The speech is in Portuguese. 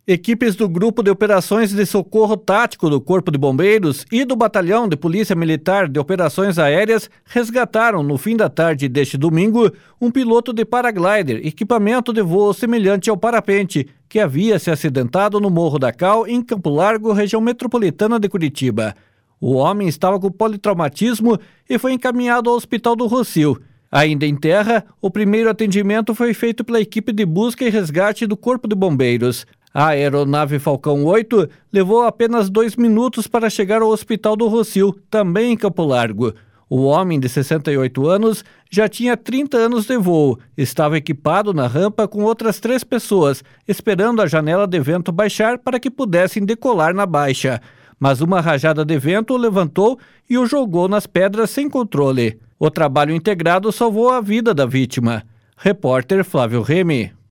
Equipes do Grupo de Operações de Socorro Tático do Corpo de Bombeiros e do Batalhão de Polícia Militar de Operações Aéreas resgataram no fim da tarde deste domingo um piloto de paraglider, equipamento de voo semelhante ao parapente, que havia se acidentado no Morro da Cal, em Campo Largo, região metropolitana de Curitiba. O homem estava com politraumatismo e foi encaminhado ao Hospital do Rossio. Ainda em terra, o primeiro atendimento foi feito pela equipe de busca e resgate do Corpo de Bombeiros. A aeronave Falcão 8 levou apenas 2 minutos para chegar ao Hospital do Rossio, também em Campo Largo. O homem, de 68 anos, já tinha 30 anos de voo, estava equipado na rampa com outras 3 pessoas, esperando a janela de vento baixar para que pudessem decolar na baixa. Mas uma rajada de vento o levantou e o jogou nas pedras sem controle. O trabalho integrado salvou a vida da vítima. Repórter Flávio Remy.